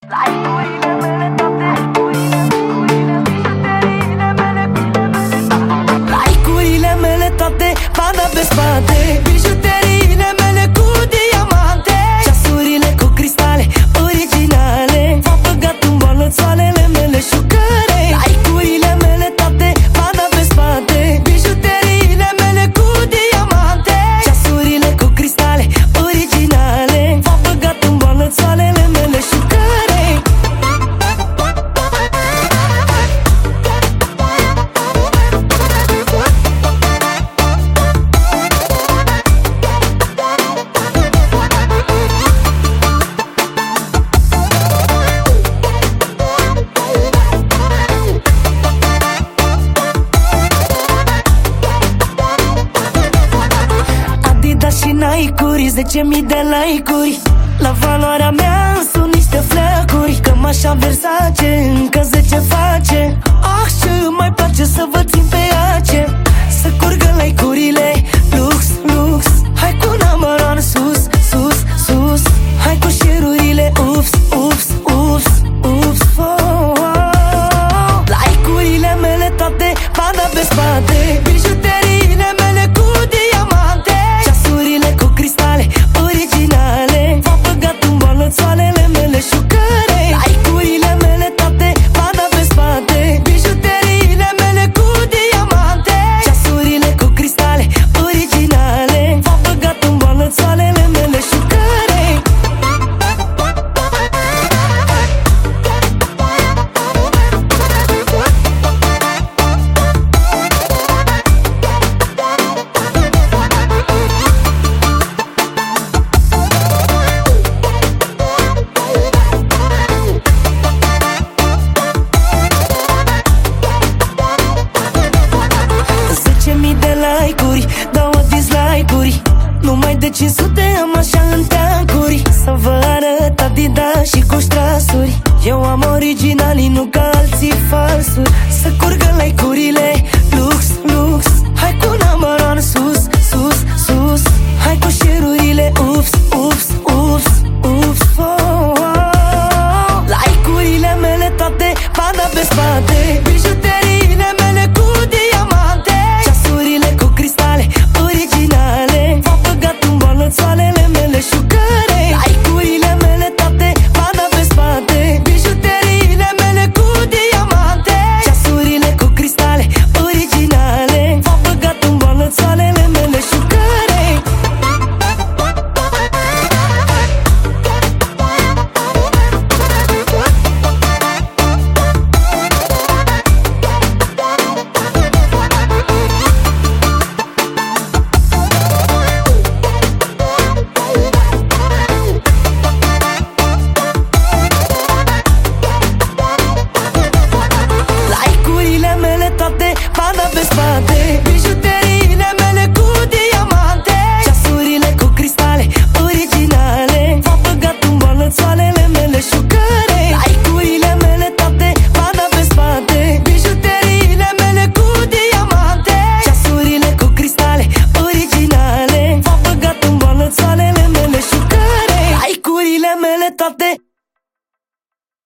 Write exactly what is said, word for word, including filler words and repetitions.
Like-urile mele toate, bijuteriile mele, like-urile mele toate, banda pe spate, bijuteriile mele cu diamante, ceasurile cu cristale originale, v-am băgat în bolățoalele mele șucăre. Like-urile mele toate, banda pe spate, bijuteriile mele cu diamante, ceasurile cu cristale originale, v-am băgat în bolățoalele mele șucăre. Și Nike-uri, zece mii de like-uri, la valoarea mea sunt niște fleacuri. Cămașa Versace, încă zece face. Ah, ce îmi mai place să vă țin pe ace, să curgă like-urile, lux, lux. Hai cu number one, sus, sus, sus. Hai cu share-urile, ups, ups, ups, ups, oh, oh. Like-urile mele toate, banda pe spate, bijuteriile mele cu diamante, ceasurile cu cristale originale, v-am băgat în bolățoalele mele șucăre. Like-urile mele toate, banda pe spate, bijuteriile mele cu diamante, ceasurile cu cristale originale, v-am băgat în bolățoalele mele șucăre. Like-uri, două dislike-uri, numai de cinci sute am așa în teancuri. Să vă arăt Adidas și cu strasuri, eu am originalii, nu ca alții falsuri.